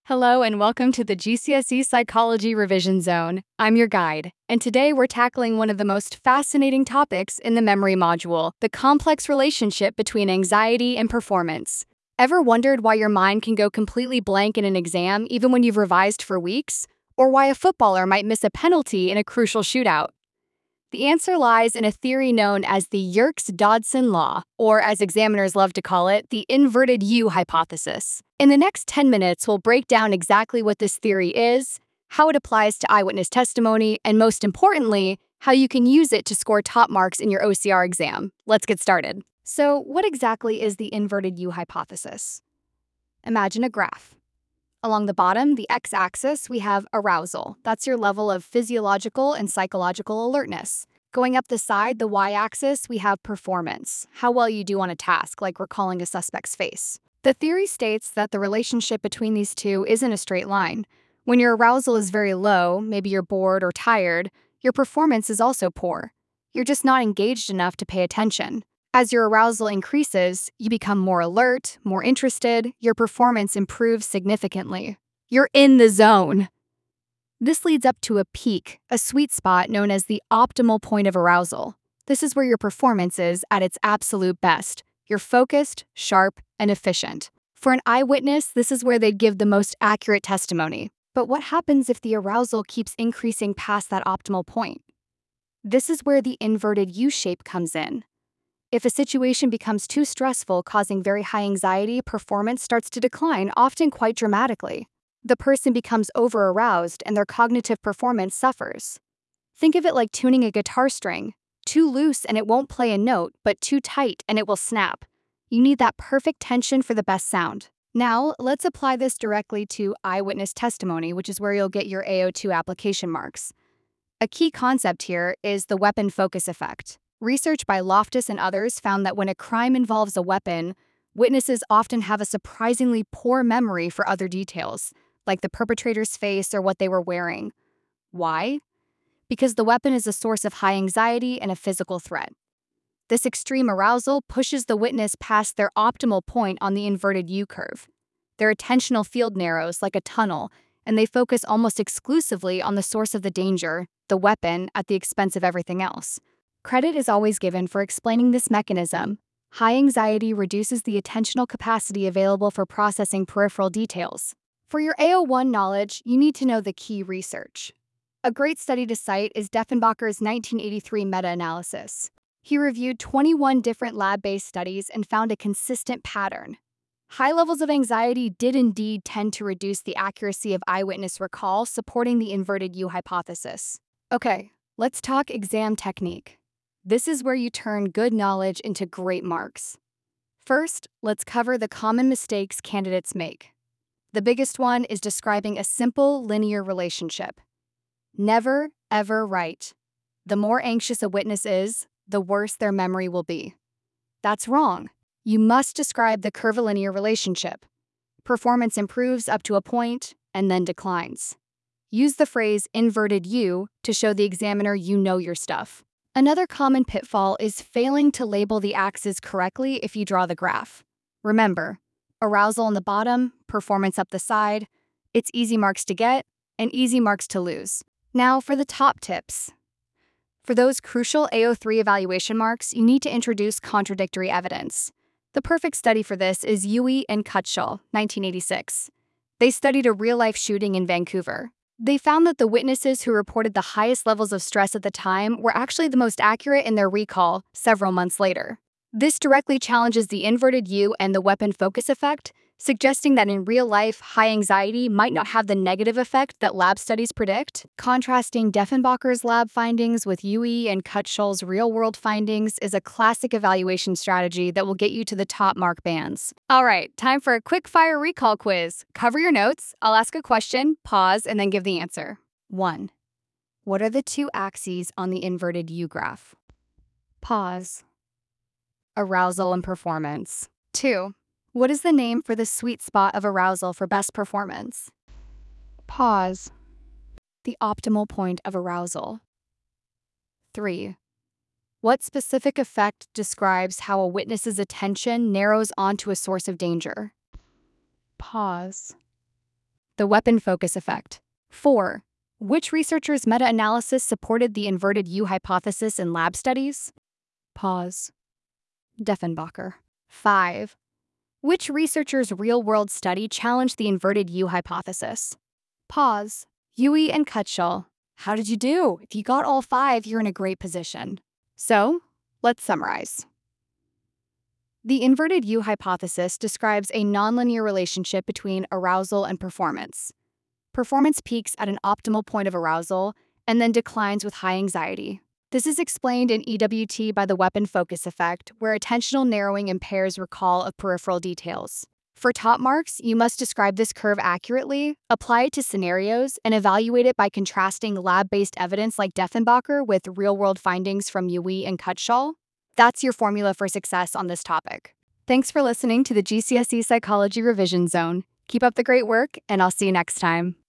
Hello and welcome to the GCSE Psychology Revision Zone. I'm your guide, and today we're tackling one of the most fascinating topics in the memory module, the complex relationship between anxiety and performance. Ever wondered why your mind can go completely blank in an exam even when you've revised for weeks? Or why a footballer might miss a penalty in a crucial shootout? The answer lies in a theory known as the Yerkes-Dodson law, or as examiners love to call it, the inverted U hypothesis. In the next 10 minutes, we'll break down exactly what this theory is, how it applies to eyewitness testimony, and most importantly, how you can use it to score top marks in your OCR exam. Let's get started. So, what exactly is the inverted U hypothesis? Imagine a graph. Along the bottom, the x-axis, we have arousal. That's your level of physiological and psychological alertness. Going up the side, the y-axis, we have performance, how well you do on a task, like recalling a suspect's face. The theory states that the relationship between these two isn't a straight line. When your arousal is very low, maybe you're bored or tired, your performance is also poor. You're just not engaged enough to pay attention. As your arousal increases, you become more alert, more interested, your performance improves significantly. You're in the zone. This leads up to a peak, a sweet spot known as the optimal point of arousal. This is where your performance is at its absolute best. You're focused, sharp, and efficient. For an eyewitness, this is where they'd give the most accurate testimony. But what happens if the arousal keeps increasing past that optimal point? This is where the inverted U shape comes in. If a situation becomes too stressful, causing very high anxiety, performance starts to decline, often quite dramatically. The person becomes over-aroused and their cognitive performance suffers. Think of it like tuning a guitar string. Too loose and it won't play a note, but too tight and it will snap. You need that perfect tension for the best sound. Now, let's apply this directly to eyewitness testimony, which is where you'll get your AO2 application marks. A key concept here is the weapon focus effect. Research by Loftus and others found that when a crime involves a weapon, witnesses often have a surprisingly poor memory for other details, like the perpetrator's face or what they were wearing. Why? Because the weapon is a source of high anxiety and a physical threat. This extreme arousal pushes the witness past their optimal point on the inverted U curve. Their attentional field narrows like a tunnel, and they focus almost exclusively on the source of the danger, the weapon, at the expense of everything else. Credit is always given for explaining this mechanism. High anxiety reduces the attentional capacity available for processing peripheral details. For your AO1 knowledge, you need to know the key research. A great study to cite is Deffenbacher's 1983 meta-analysis. He reviewed 21 different lab-based studies and found a consistent pattern. High levels of anxiety did indeed tend to reduce the accuracy of eyewitness recall, supporting the inverted U hypothesis. Okay, let's talk exam technique. This is where you turn good knowledge into great marks. First, let's cover the common mistakes candidates make. The biggest one is describing a simple linear relationship. Never, ever write, "The more anxious a witness is, the worse their memory will be." That's wrong. You must describe the curvilinear relationship. Performance improves up to a point and then declines. Use the phrase inverted U to show the examiner you know your stuff. Another common pitfall is failing to label the axes correctly if you draw the graph. Remember, arousal on the bottom, performance up the side. It's easy marks to get and easy marks to lose. Now for the top tips. For those crucial AO3 evaluation marks, you need to introduce contradictory evidence. The perfect study for this is Uwe and Kutschall, 1986. They studied a real-life shooting in Vancouver. They found that the witnesses who reported the highest levels of stress at the time were actually the most accurate in their recall several months later. This directly challenges the inverted U and the weapon focus effect, suggesting that in real life, high anxiety might not have the negative effect that lab studies predict. Contrasting Deffenbacher's lab findings with Uwe and Kutschall's real-world findings is a classic evaluation strategy that will get you to the top mark bands. All right, time for a quick-fire recall quiz. Cover your notes, I'll ask a question, pause, and then give the answer. 1. What are the two axes on the inverted U graph? Pause. Arousal and performance. 2. What is the name for the sweet spot of arousal for best performance? Pause. The optimal point of arousal. 3. What specific effect describes how a witness's attention narrows onto a source of danger? Pause. The weapon focus effect. 4. Which researchers' meta-analysis supported the inverted U hypothesis in lab studies? Pause. Diefenbacher. 5. Which researchers' real-world study challenged the inverted U hypothesis? Pause. Yui and Kutschall. How did you do? If you got all 5, you're in a great position. So, let's summarize. The inverted U hypothesis describes a nonlinear relationship between arousal and performance. Performance peaks at an optimal point of arousal and then declines with high anxiety. This is explained in EWT by the weapon focus effect, where attentional narrowing impairs recall of peripheral details. For top marks, you must describe this curve accurately, apply it to scenarios, and evaluate it by contrasting lab-based evidence like Diefenbacher with real-world findings from Yui and Kutschall. That's your formula for success on this topic. Thanks for listening to the GCSE Psychology Revision Zone. Keep up the great work, and I'll see you next time.